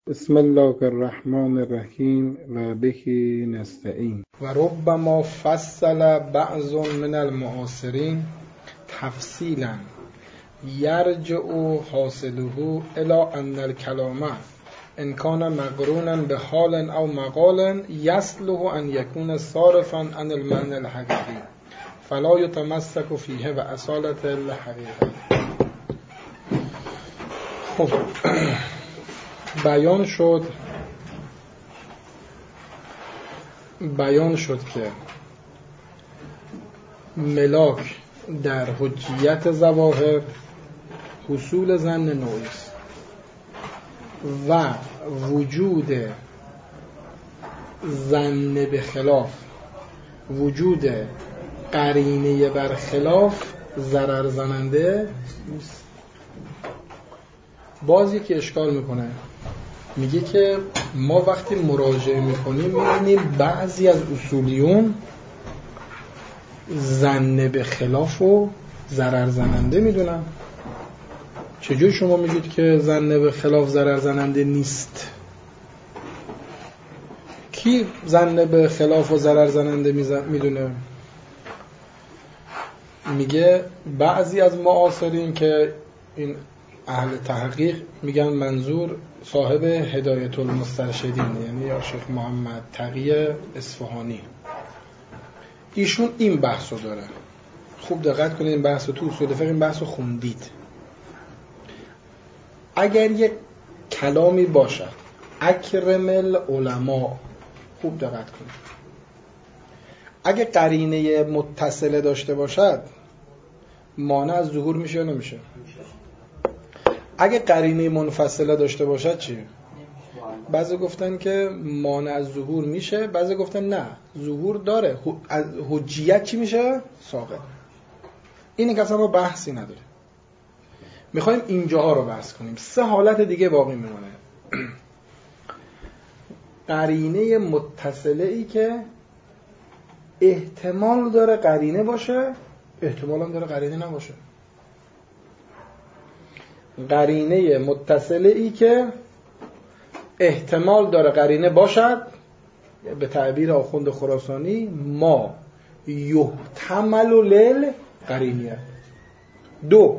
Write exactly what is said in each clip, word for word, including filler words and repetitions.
بسم الله الرحمن الرحیم و به نستعین. و ربما فصل بعض من المعاصرین تفصیلا یرجع حاصله الى ان الكلام ان کان مقرونا بحال او مقال یصلح ان یکون صارفا عن المعنى الحقیقی فلا یتمسک فیه و اصالت الحقیقه. خب بیان شد بیان شد که ملاک در حجیت ظواهر حصول ظن نوعی است و وجود ظن به خلاف وجود قرینه بر خلاف ضرر زننده نیست. باز یکی اشکال میکنه، میگه که ما وقتی مراجعه میکنیم میبینیم بعضی از اصولیون ظن به خلاف و ضرر زننده میدونن. چجور شما میگید که ظن به خلاف ضرر زننده نیست؟ کی ظن به خلاف و ضرر زننده میدونه؟ میگه بعضی از معاصرین که این اهل تحقیق میگن منظور صاحب هدایت المسترشدین یعنی یا شیخ محمد تقی اصفهانی، ایشون این بحثو داره. خوب دقت کنید، این بحثو تو اصول فقه این بحثو خوندید. اگر یک کلامی باشد اکرم العلماء، خوب دقت کنید، اگه قرینه متصله داشته باشد مانع از ظهور میشه یا نمیشه؟ اگه قرینه منفصله داشته باشد چی؟ بعضی گفتن که مانع از ظهور میشه، بعضی گفتن نه ظهور داره، از حجیت چی میشه؟ ساقط. اینه که اصلا ما بحثی نداره. میخوایم اینجاها رو بحث کنیم. سه حالت دیگه باقی میمونه. قرینه متصله ای که احتمال داره قرینه باشه، احتمال هم داره قرینه نباشه. قرینه متصله ای که احتمال داره قرینه باشد، به تعبیر آخوند خراسانی ما یحتمل لل قرینیه. دو،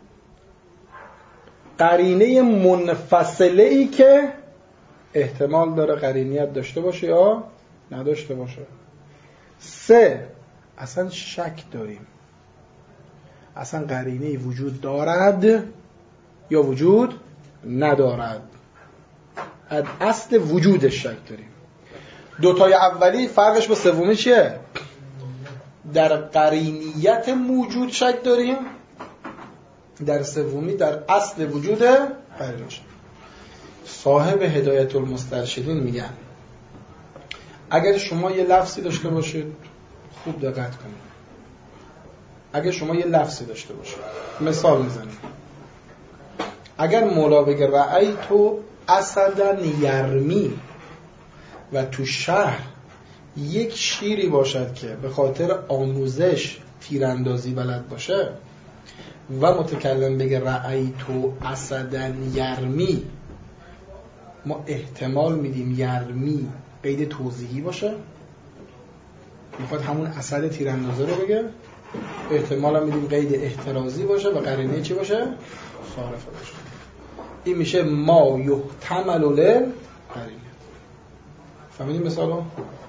قرینه منفصله ای که احتمال داره قرینیت داشته باشه یا نداشته باشه. سه، اصلا شک داریم اصلا قرینه وجود دارد یا وجود ندارد، از اصل وجودش شک داریم. دوتای اولی فرقش با سومی چیه؟ در قرینیت موجود شک داریم، در سومی در اصل وجود قرینش. صاحب هدایت المسترشدین میگن اگر شما یه لفظی داشته باشید، خوب دقت کنید، اگر شما یه لفظی داشته باشید، مثال میزنیم، اگر مولا بگه رأیتو اسدن یرمی و تو شهر یک شیری باشد که به خاطر آموزش تیراندازی بلد باشه و متکلم بگه رأیتو اسدن یرمی، ما احتمال میدیم یرمی قید توضیحی باشه، میخواد همون اسد تیراندازه رو بگه، احتمال هم میدیم قید احترازی باشه و قرینه چی باشه؟ صارفه باشه. این میشه ما یحتمل لل قرینه. فهمیدیم مثالو؟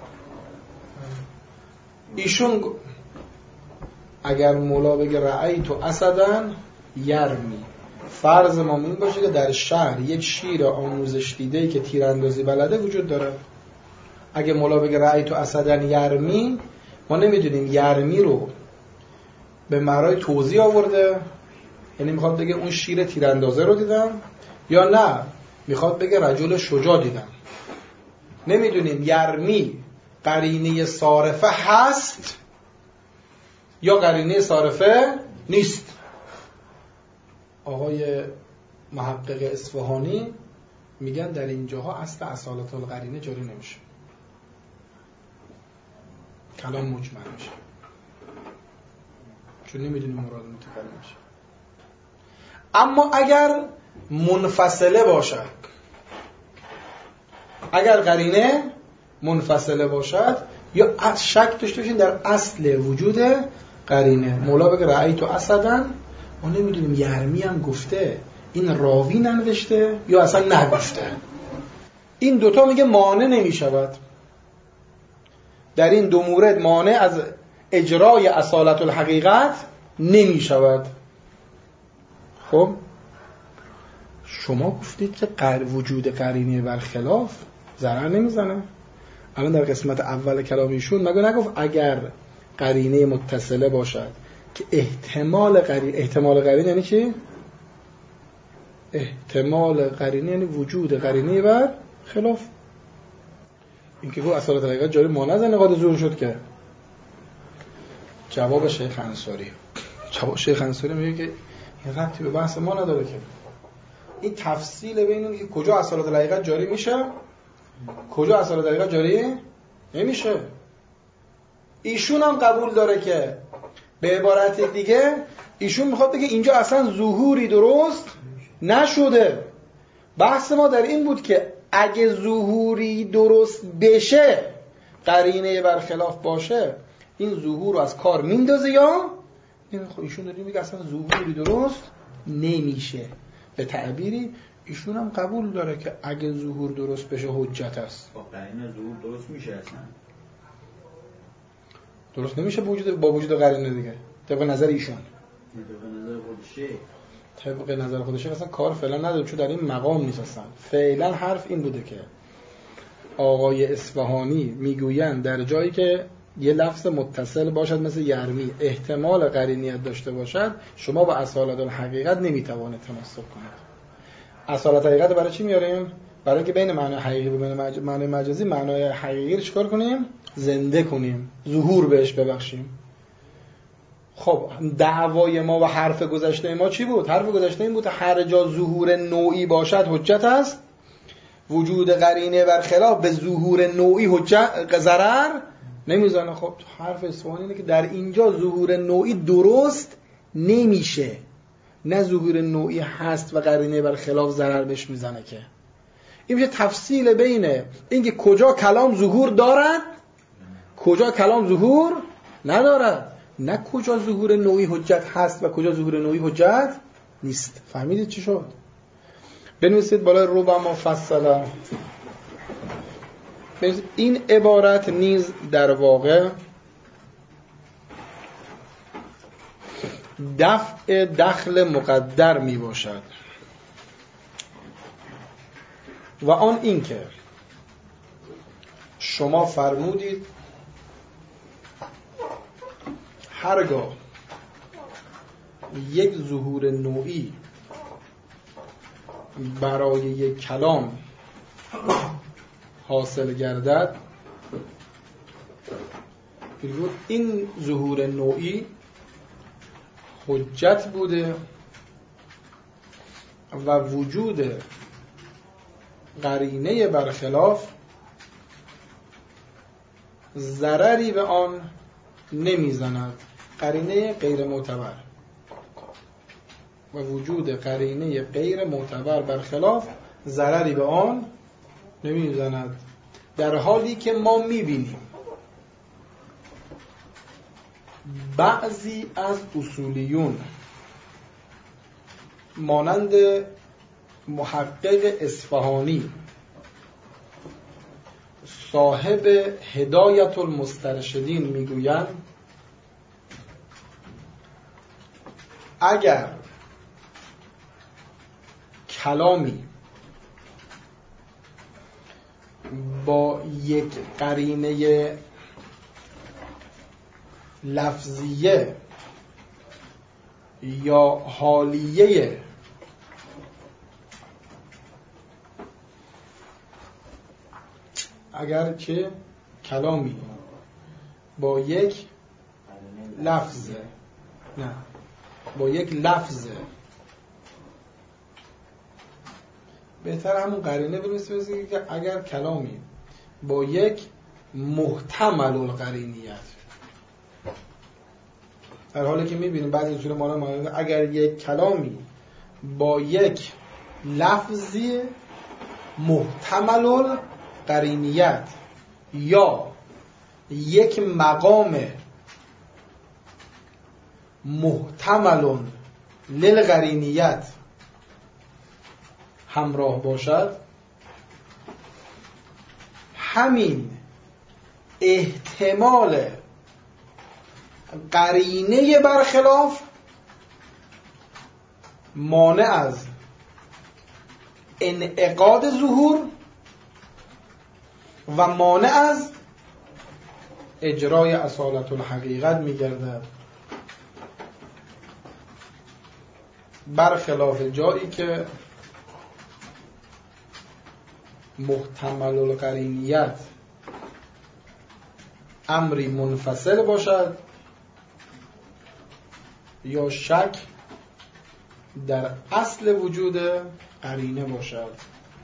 ایشون اگر مولا بگه رأیتو اسدن یرمی، فرض ما این باشه که در شهر یک شیر آموزش دیده‌ای که تیراندازی بلده وجود داره. اگه مولا بگه رأیتو اسدن یرمی، ما نمیدونیم یرمی رو به معنای توضیح آورده، یعنی میخواد بگه اون شیر تیراندازه رو دیدم، یا نه میخواد بگه رجل شجاع دیدم. نمیدونیم یرمی قرینه صارفه هست یا قرینه صارفه نیست. آقای محقق اصفهانی میگن در اینجاها اصل اصالت القرینه جاری نمیشه، کلام مجمل میشه، چون نمیدونیم مراد متکلم میشه. اما اگر منفصله باشد اگر قرینه منفصله باشد یا شک داشته باشین در اصل وجود قرینه. مولا بگه رأیت اسدن، ما نمیدونیم یرمی هم گفته این راوی ننوشته یا اصلا نگفته. این دوتا میگه مانع نمیشود. در این دو مورد مانع از اجرای اصالت الحقیقت نمیشود. خب شما گفتید که قر... وجود قرینه برخلاف ضرر نمیزنه. الان در قسمت اول کلامیشون مگه نگفت اگر قرینه متصله باشد که احتمال قرینه، احتمال قرینه یعنی چی؟ احتمال قرینه یعنی وجود قرینه بر خلاف. این که گفت اصالت الحقیقت جاری مانع از انعقاد ظهور شد که جواب شیخ انصاری جواب شیخ انصاری میگه که این ربطی به بحث ما نداره که این تفصیل بین اینه که کجا اصالت الحقیقت جاری میشه کجا اصالت الحقیقت جاری نمیشه. ایشون هم قبول داره که به عبارت دیگه ایشون میخواد بگه اینجا اصلا ظهوری درست نشده. بحث ما در این بود که اگه ظهوری درست بشه قرینه برخلاف باشه این ظهور رو از کار میندازه یا خب ایشون داره میگه اصلا ظهوری درست نمیشه. به تعبیری ایشون هم قبول داره که اگه ظهور درست بشه حجت است. با قرینه ظهور درست میشه اصلا درست نمیشه با وجود با وجود قرینه دیگه. طبق نظر ایشون طبق نظر خودشه طبق نظر خودشه اصلا کار فعلا نداره چون در این مقام نیست. اصلا فعلا حرف این بوده که آقای اصفهانی میگویند در جایی که یه لفظ متصل باشد مثل یرمی احتمال قرینیت داشته باشد شما با اصالت الحقیقت نمیتوانید تمسک کنید. اصالت حقیقت برای چی میاریم؟ برای اینکه بین معنای حقیقی و بین مج... معنای مجازی معنای حقیقی رو چیکار کنیم؟ زنده کنیم، ظهور بهش ببخشیم. خب دعوای ما و حرف گذشته ما چی بود؟ حرف گذشته این بود هر جا ظهور نوعی باشد حجت است، وجود قرینه برخلاف به ظهور نوعی حجت ضرر نمیزنه. خب حرف اصفهانی اینه که در اینجا ظهور نوعی درست نمیشه، نه ظهور نوعی هست و قرینه برخلاف ضرر بهش میزنه. که این میشه تفصیل بین اینکه کجا کلام ظهور دارد کجا کلام ظهور ندارد، نه کجا ظهور نوعی حجت هست و کجا ظهور نوعی حجت نیست. فهمیدید چی شد؟ بنویسید بالای ربما فصلا. این عبارت نیز در واقع دفع دخل مقدر می باشد و آن این که شما فرمودید هرگاه یک ظهور نوعی برای یک کلام حاصل گردد این ظهور نوعی حجت بوده و وجود قرینه برخلاف ضرری به آن نمیزند. قرینه غیر معتبر و وجود قرینه غیر معتبر برخلاف ضرری به آن نمیزند، در حالی که ما میبینیم بعضی از اصولیون مانند محقق اصفهانی صاحب هدایت المسترشدین میگویند اگر کلامی با یک قرینه لفظیه یا حالیه اگر که کلامی با یک لفظ نه با یک لفظ بهتر همون قرینه بنویسیم که اگر کلامی با یک محتمل القرینیت، در حالی که میبینیم بعضی اصول ما ما اگر یک کلامی با یک لفظی محتمل قرینیت یا یک مقام محتمل للقرینیت همراه باشد، همین احتمال قرینه برخلاف مانع از انعقاد ظهور و مانع از اجرای اصالت الحقیقت می‌گردد، برخلاف جایی که محتمل القرینیت امری منفصل باشد یا شک در اصل وجود قرینه باشد.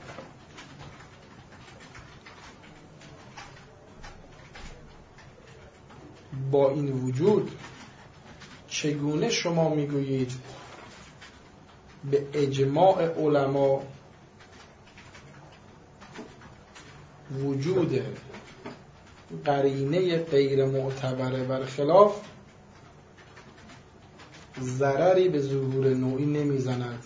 با این وجود چگونه شما میگویید به اجماع علما وجود قرینه غیر معتبر برخلاف ضرری به ظهور نوعی نمیزند؟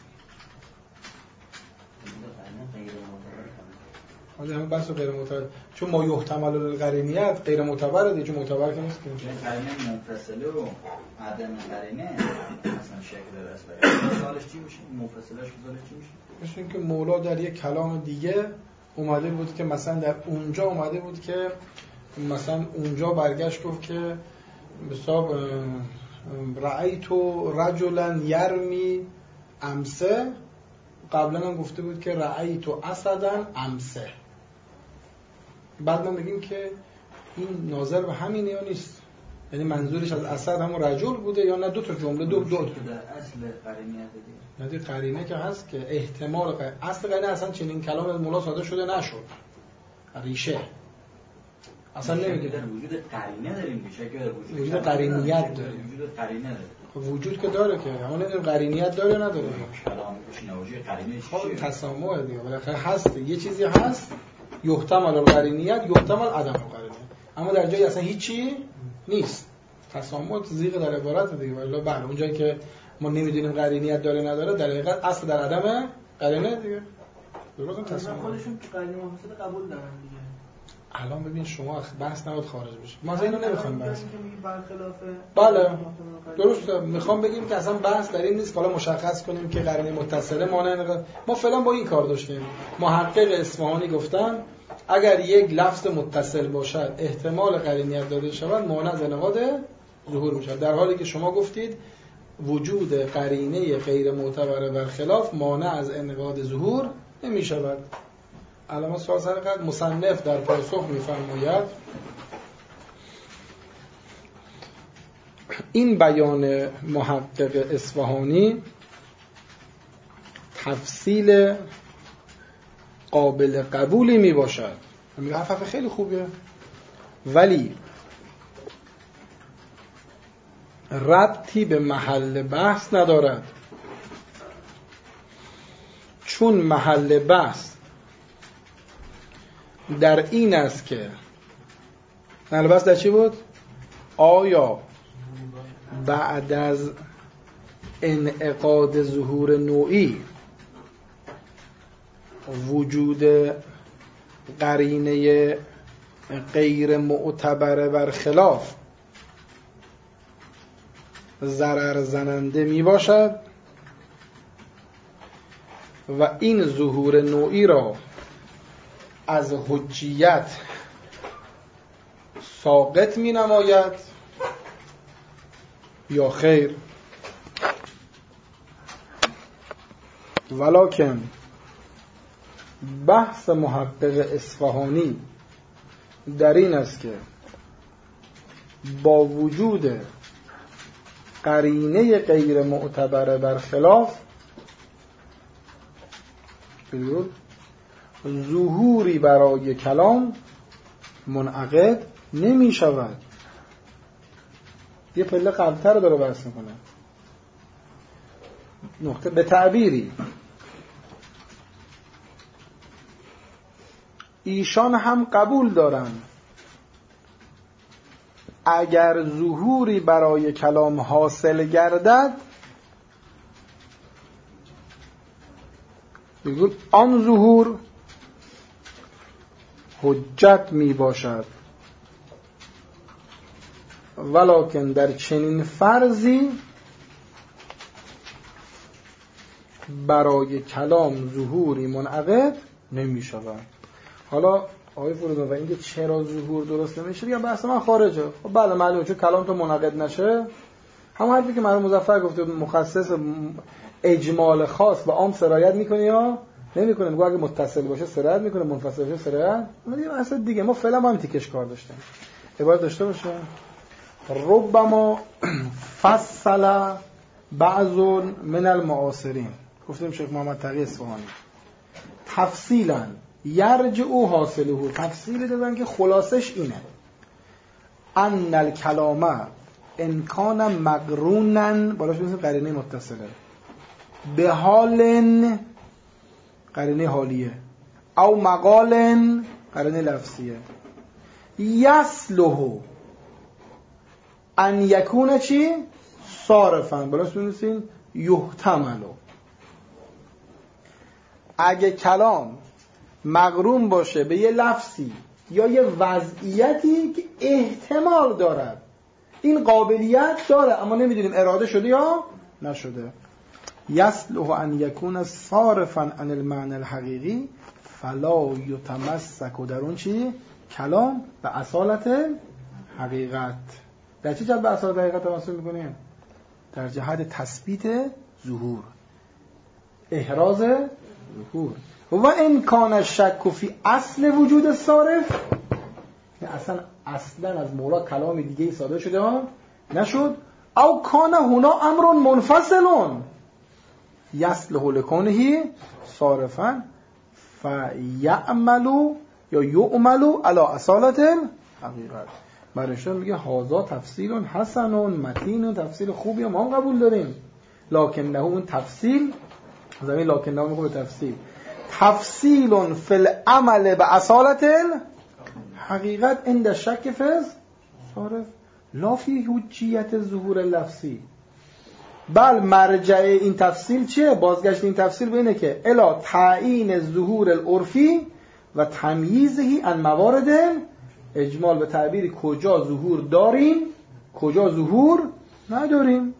حالا همه بحث غیر معتبر، چون ما یحتمل القرینیت غیر معتبره دیگه، چون معتبر که نیست که قرینه منفصله و عدم قرینه اصلا شکل داره. اصلا مثالش چی میشه؟ منفصلش مثالش چی میشه؟ مثل اینکه مولا در یک کلام دیگه اومده بود که مثلا در اونجا اومده بود که مثلا اونجا برگشت گفت که حساب رأیت رجلا یرمی امسه، قبلا هم گفته بود که رأیت اسدا امسه. بعد ما میگیم که این ناظر به همینه یا نیست، یعنی منظورش از اسد همون رجل بوده یا نه دو تا جمله دو دو در اصل قرینه دیگه. نه قرینه که هست که احتمال قرینه. اصل قرینه اصلا چنین کلام از مولا صادر شده نشد، ریشه اصلا نمیگه. وجود قرینه داریم که شکل وجود وجود قرینیت داریم. وجود قرینه داره. وجود که داره که اما نمیدونم قرینیت داره یا نداره. کلام بشینوجی قرینه خب تسامح دیگه بالاخره هست، یه چیزی هست یحتمل القرینیت یحتمل عدم القرینه، اما در جایی اصلا هیچی نیست. تسامح زیغ در عبارت دیگه، ولی بله اون جایی که ما نمیدونیم قرینیت داره نداره در حقیقت اصل در عدم قرینه دیگه. درست تسامح خودشون که قرینه منفصل قبول دارن دیگه. الان ببین شما بحث نباید خارج بشه، ما اینو نمیخوایم بحث. بله درسته، میخوام بگیم که اصلا بحث در این نیست که حالا مشخص کنیم که قرینه متصله مانع. ما فعلا با این کار داشتیم. محقق اصفهانی گفتن اگر یک لفظ متصل باشد احتمال قرینیت داده شود مانع از انعقاد ظهور میشود، در حالی که شما گفتید وجود قرینه غیر معتبر برخلاف مانع از انعقاد ظهور نمیشود. علامه سوال سر قد مصنف در پاسخ میفرماید این بیان محقق اصفهانی تفصیل قابل قبولی می باشد. میگه حرف خیلی خوبیه ولی ربطی به محل بحث ندارد، چون محل بحث در این است که محل بحث در چی بود؟ آیا بعد از انعقاد ظهور نوعی وجود قرینه غیر معتبر برخلاف ضرر زننده می باشد و این ظهور نوعی را از حجیت ساقط می نماید یا خیر. ولکن بحث محقق اصفهانی در این است که با وجود قرینه غیر معتبر برخلاف ظهوری برای کلام منعقد نمی شود. یه پله قبلتر داره بحث میکنه. نقطه به تعبیری ایشان هم قبول دارن اگر ظهوری برای کلام حاصل گردد، بگول آن ظهور حجت می باشد، ولکن در چنین فرضی برای کلام ظهوری منعقد نمی شود. حالا آقای فرودان و اینکه چرا ظهور درست نمیشه یا بحث من خارجه. خب بله معلومه چون کلام تو منعقد نشه، همون حرفی که مرحوم مظفر گفته مخصص اجمال خاص و عام سرایت میکنه یا نمیکنه. میگه اگه متصل باشه سرایت میکنه، منفصل باشه سرایت میکنه. یه بحث دیگه ما فعلا با هم تیکش کار داشتیم. عبارت داشته باشه ربما فصل بعض من المعاصرین، گفتیم شیخ محمد تقی اصفهانی، تفصیلا یرجع حاصله، تفصیل دادن که خلاصش اینه ان الکلام ان کان مقرونا، بالاش میذاریم قرینه متصله، به حال قرینه حالیه، او مقال قرینه لفظیه، یصلح ان یکون چی؟ صارفا، بالاش میذاریم یحتمل. اگه کلام مقرون باشه به یه لفظی یا یه وضعیتی که احتمال دارد، این قابلیت داره اما نمیدونیم اراده شده یا نشده، یصلح ان یکون صارفا عن المعنى الحقیقی فلا یتمسک، در اون چی؟ کلام به اصالت حقیقت. در چه جهت به اصالت حقیقت تمسک میکنیم؟ در جهت تثبیت ظهور، احراز ظهور. و این کان الشک فی اصل وجود صارف، اصلا اصلا از مولا کلام دیگه صادر شده نشد، او کان هنا امر منفصل یصلح لکونه صارفا فیعمل یا یعمل علی اصالت حقیقت. برشون میگه هازا تفصیل حسن متین، تفصیل خوبی ما هم قبول داریم، لکن نه اون تفصیل زمین لکن نه میگه تفصیل تفصیل فی العمل به اصالت حقیقت عند شک فز صارف لا فی حجیت ظهور لفظی. بل مرجع این تفصیل چیه؟ بازگشت این تفصیل به اینه که الا تعیین ظهور العرفی و تمییزهی عن موارد اجمال، به تعبیر کجا ظهور داریم کجا ظهور نداریم.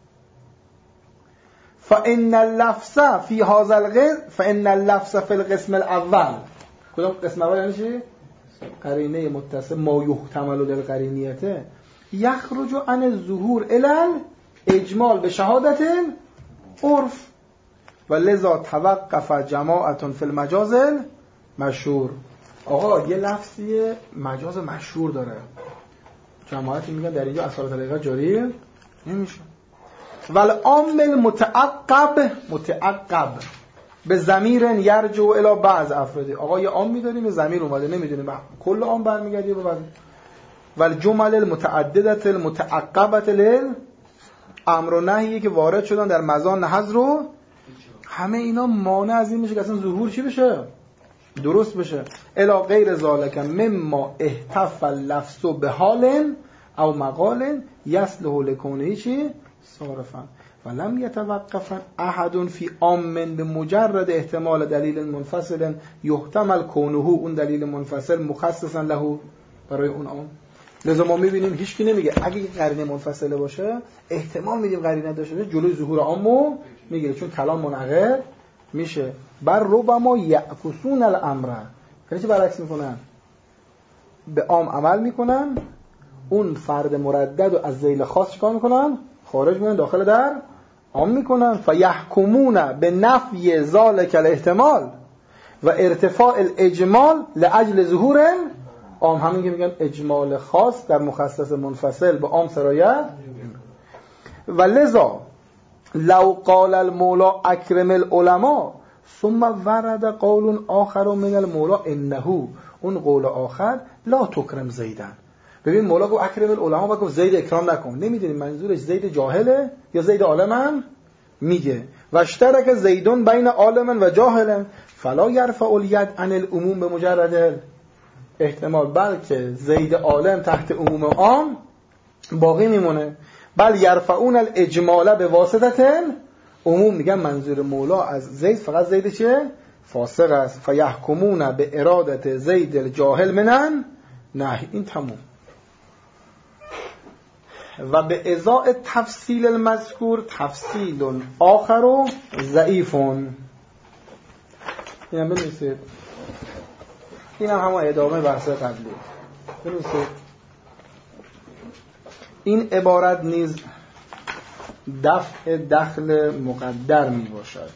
فإن اللفظ في هذا القسم فإن اللفظ في القسم الأول، کدام قسم اول یعنی چی؟ قرینه متصل ما یحتمل للقرینیته یخرج عن الظهور الی اجمال به شهادت عرف و لذا توقف جماعت فی المجاز مشهور. آقا یه لفظی مجاز مشهور داره، جماعتی میگن در اینجا اصالت حقیقت جاری نمیشه. والعامل متعقب متعقب به ضمیر یرجع الی بعض افراد. آقا یه عام می‌داریم یه ضمیر اومده نمیدونیم کل عام برمیگردی به بعض. والجمل المتعدده المتعقبه لل امر و نهی که وارد شدن در مزان حظر رو، همه اینا مانع از این میشه که اصلا ظهور چی بشه؟ درست بشه. الا غیر ذالک مما احتف اللفظ به حال او مقال یصلح لکونه چی؟ صارفا ولم یتوقف احد فی عام به مجرد احتمال دلیل منفصل یحتمل کونه، اون دلیل منفصل مخصصا له برای اون عام. لذا ما میبینیم هیچکی نمیگه اگه قرینه منفصله باشه احتمال میدیم قرینه داشته باشه جلوی ظهور عامو میگیره، چون کلام منعقد میشه. بر ربما یعکسون الامر، یعنی چه برعکس میکنن؟ به عام عمل میکنن، اون فرد مردد و از ذیل خاص چیکار میکنن؟ خارج میکنن داخل در عام میکنن. فیحکمون به نفی ذالک الاحتمال و ارتفاع الاجمال لاجل ظهور عام. همین که میگن اجمال خاص در مخصص منفصل به عام سرایت. و لذا لو قال المولا اکرم العلماء ثم ورد قول آخر من المولا انه، اون قول آخر لا تکرم زیدن. ببین مولا گفت اکرم العلماء، بگو زید اکرام نکن. نمیدونیم منظورش زید جاهله یا زید عالم هم میگه. و اشترک زیدون بین عالم و جاهل فلا یرفع الید عن العموم به مجرد احتمال، بلکه زید عالم تحت عموم عام باقی میمونه. بل یرفعون الاجمال به واسطه عموم. میگن منظور مولا از زید فقط زید چه؟ فاسق است. فیحکمون به ارادت زید الجاهل منن نه. این تموم. و به ازاء تفصیل المذکور تفصیل آخر و ضعیفون. این هم بنویسید. این هم همون ادامه بحث قبلی. بنویسید. این عبارت نیز دفع دخل مقدر می باشد.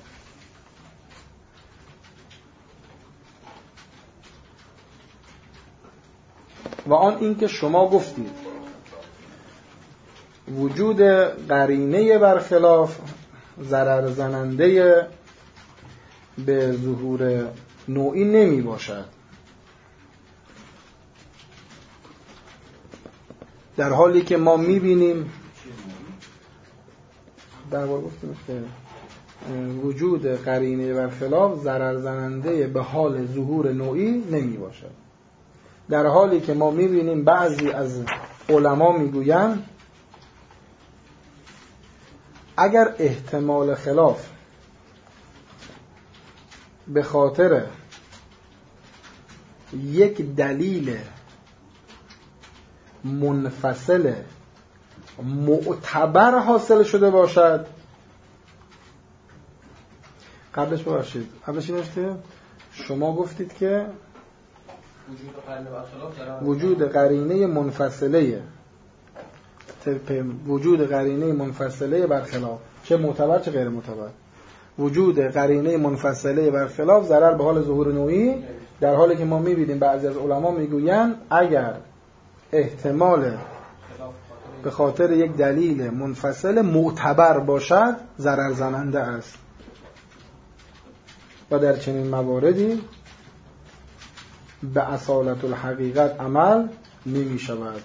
و آن این که شما گفتید وجود قرینه برخلاف ضرر زننده به ظهور نوعی نمی باشد، در حالی که ما می بینیم در واقع گفتیم که وجود قرینه برخلاف ضرر زننده به حال ظهور نوعی نمی باشد، در حالی که ما می بینیم بعضی از علما می گویند اگر احتمال خلاف به خاطر یک دلیل منفصل معتبر حاصل شده باشد، قبلش باشید قبلش این است که شما گفتید که وجود قرینه منفصله وجود قرینه منفصله برخلاف چه معتبر چه غیر معتبر، وجود قرینه منفصله برخلاف ضرر به حال ظهور نوعی، در حالی که ما می‌بینیم بعضی از علما میگویند اگر احتمال به خاطر یک دلیل منفصل معتبر باشد ضرر زننده است و در چنین مواردی به اصالت الحقیقت عمل نمی شود.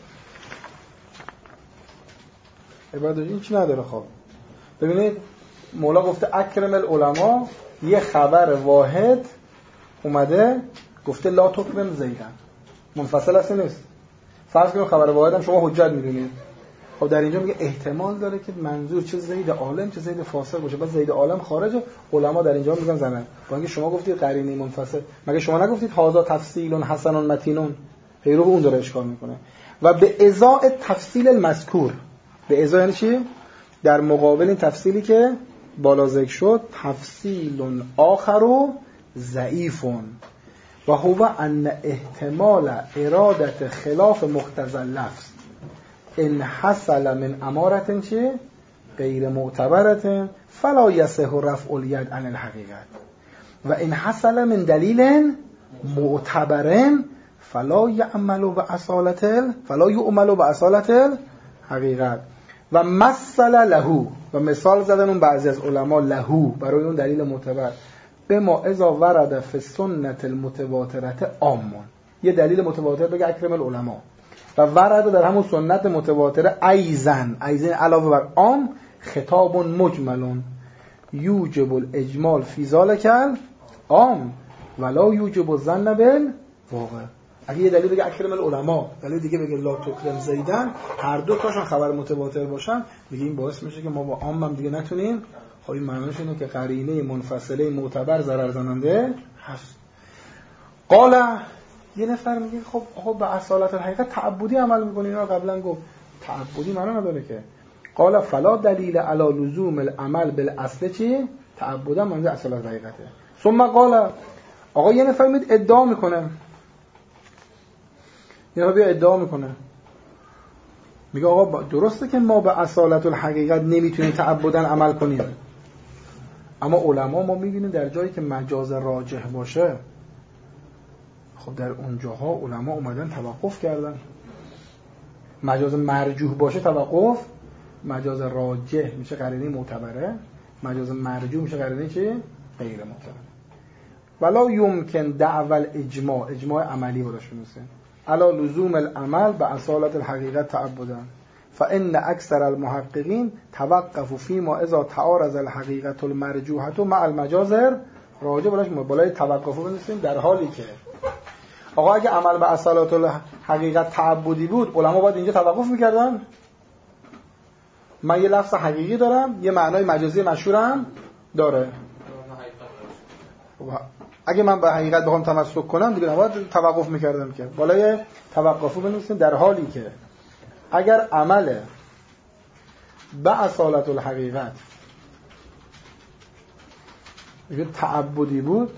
عبادت این چی نداره. خب ببینید مولا گفته اکرم العلماء، یه خبر واحد اومده گفته لا تکرم زیدن، منفصل است نیست. فرض کنید خبر واحد هم شما حجت میدونید، خب در اینجا میگه احتمال داره که منظور چه زید عالم چه زید فاسق باشه، بعد زید عالم خارجه، علما در اینجا میگن زنن، با اینکه شما گفتید قرینه منفصل، مگه شما نگفتید هذا تفصیل حسن متین؟ پیرو اون داره اشکال میکنه. و به ازاء تفصیل المذکور، به ازاء یعنی چی؟ در مقابل این تفصیلی که بالا ذکر شد، تفصیل آخر و ضعیفون و هو ان احتمال ارادت خلاف مقتضی اللفظ ان حصل من امارت چه غیر معتبرت فلا یصح رفع الید عن الحقیقت و ان حصل من دلیل معتبر فلا یعمل باصالت فلا یعمل باصالت الحقیقت. و مثل له، و مثال زدن اون بعضی از علما له برای اون دلیل معتبر به ما اذا ورد فی سنت المتواترت عامون، یه دلیل متواتر بگه اکرم العلماء و ورد در همون سنت متواتره ایزن ایزن علاوه بر عام خطاب مجمل یوجب الاجمال فی ذلک عام ولا یوجب الظن بالواقع. اگه یه دلیل بگه اکرم العلماء، دلیل دیگه بگه لا تکرم زیدن، هر دو تاشون خبر متواتر باشن، دیگه این باعث میشه که ما با عام هم دیگه نتونیم. خب این معنیش اینه که قرینه منفصله معتبر ضرر زننده هست. قال یه نفر میگه خب خب به اصالت الحقیقت تعبدی عمل میکنه، اینا قبلا گفت تعبدی معنی نداره که. قال فلا دلیل علی لزوم العمل بالاصل چی؟ تعبدا منظور اصالت الحقیقته. ثم قال آقا یه نفر میاد ادعا میکنه، یا بیا ادعا میکنه میگه آقا درسته که ما به اصالت الحقیقت نمیتونیم تعبداً عمل کنیم، اما علما ما میبینیم در جایی که مجاز راجح باشه، خب در اونجاها علما اومدن توقف کردن. مجاز مرجوح باشه توقف، مجاز راجح میشه قرینه معتبره، مجاز مرجوح میشه قرینه چی؟ غیر معتبره. ولا یمکن دعوی اجماع، اجماع عملی براش میشه علا لزوم العمل به اصالت الحقیقت تعبدن فان اکثر المحققین توقفوا فيما اذا تعارض الحقیقة المرجوحة مع المجاز راجع. بلاش بالای توقفو بنویسیم در حالی که آقا اگه عمل به اصالات الحقیقت تعبدی بود علما باید اینجا توقف میکردن. من یه لفظ حقیقی دارم، یه معنای مجازی مشهورم داره. اگه من به حقیقت بخوام تمسک کنم دیگه نباید توقف میکردم که. بالای توقفو بنویسیم در حالی که اگر عمل به اصالت الحقیقت یه تعبدی بود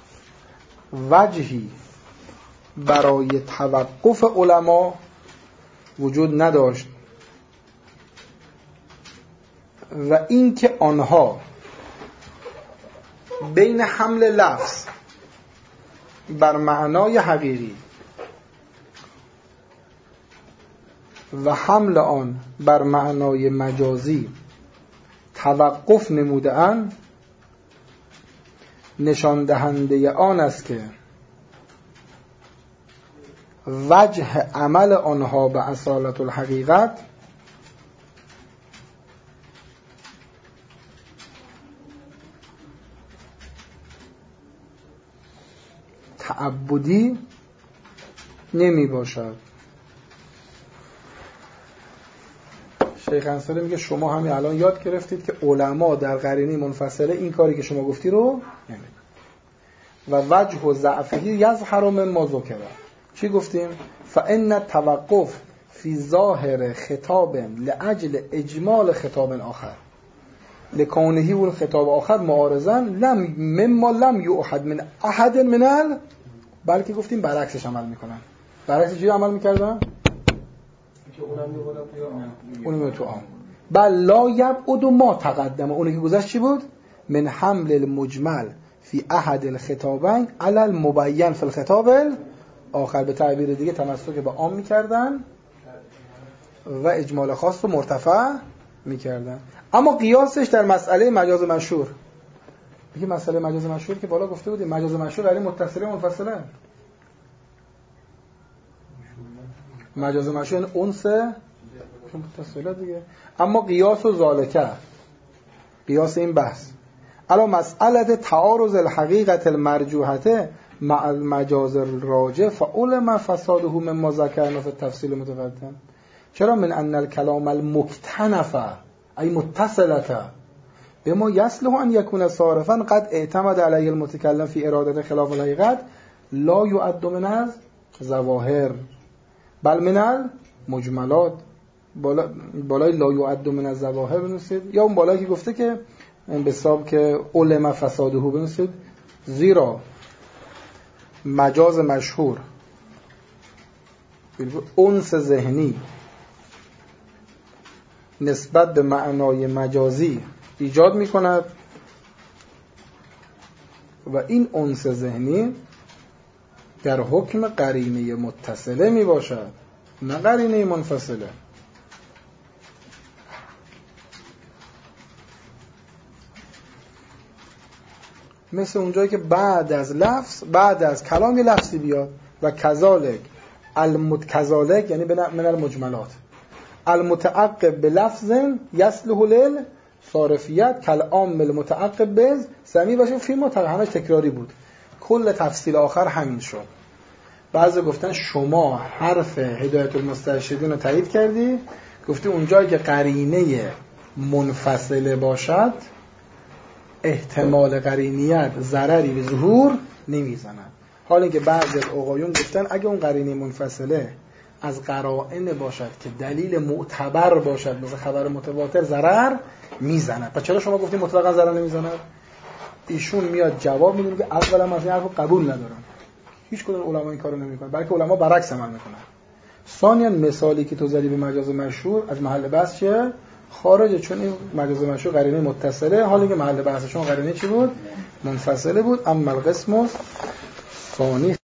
وجهی برای توقف علما وجود نداشت و اینکه آنها بین حمل لفظ بر معنای حقیقی و حمل آن بر معنای مجازی توقف نموده اند نشان دهنده آن است که وجه عمل آنها به اصالت الحقیقت تعبدی نمی باشد. شیخ انصاری میگه شما همین الان یاد گرفتید که علما در قرینه منفصله این کاری که شما گفتی رو نمی و وجه و ضعفه یظهر مما ذکر. چی گفتیم؟ فان التوقف فی ظاهر خطاب لاجل اجمال خطاب آخر لکونه و الخطاب آخر معارضا لم مما لم یؤحد من احد من ال بلکه گفتیم برعکسش عمل میکنن. برعکسش چی عمل میکردن؟ که اونم میگفتن اونم تو عام بل لا یبعد ما تقدم. اونی که گذشت چی بود؟ من حمل المجمل فی احد الخطابین علی المبین فی الخطاب آخر. به تعبیر دیگه تمسک به عام میکردن و اجمال خاص رو مرتفع میکردن. اما قیاسش در مسئله مجاز مشهور. میگه مسئله مجاز مشهور که بالا گفته بودیم مجاز مشهور علی متصله منفصله. مجاز مشهور اونس متصله دیگه. اما قیاس و ذالکه قیاس این بحث الا مسئله تعارض الحقیقت المرجوحه مع المجاز الراجع فعلم فساده مما ذکرنا فی التفصیل متقدم. چرا؟ من ان الكلام المكتنف ای متصله بما یصلح ان یکون صارفا قد اعتمد علیه المتکلم فی اراده خلاف الحقیقت لا یعد من الظواهر بل من المجملات. بالا بالای لا یعد من الظواهر بنویسید یا اون بالایی که گفته که به حساب که علم فساده بنویسید. زیرا مجاز مشهور انس ذهنی نسبت به معنای مجازی ایجاد می کند و این انس ذهنی در حکم قرینه متصله می باشد نه قرینه منفصله. مثل اونجایی که بعد از لفظ بعد از کلام یه لفظی بیاد و کذالک المتکذالک یعنی من المجملات المتعقب بلفظ یصلح للصارفیت کلام المتعقب بز سمی باشه فیلم همش تکراری بود. کل تفصیل آخر همین شد. بعضی گفتن شما حرف هدایت المسترشدین رو تایید کردی، گفتی اونجایی که قرینه منفصله باشد احتمال قرینیت ضرری به ظهور نمیزند. حالا که بعضی از آقایون گفتن اگه اون قرینه منفصله از قرائن باشد که دلیل معتبر باشد مثل خبر متواتر ضرر میزند. پس چرا شما گفتید مطلقا ضرر نمیزند؟ ایشون میاد جواب میده که اولا من این حرفو قبول ندارم. هیچ کدوم علما این کارو نمیکنن، بلکه علما برعکس عمل میکنن. ثانیاً مثالی که تو زدی به مجاز مشهور از محل بحث چیه؟ خارجه، چون این مجاز مشهور قرینه متصله، حالی که محل بحثشون قرینه چی بود؟ منفصله بود. اما القسم ثانی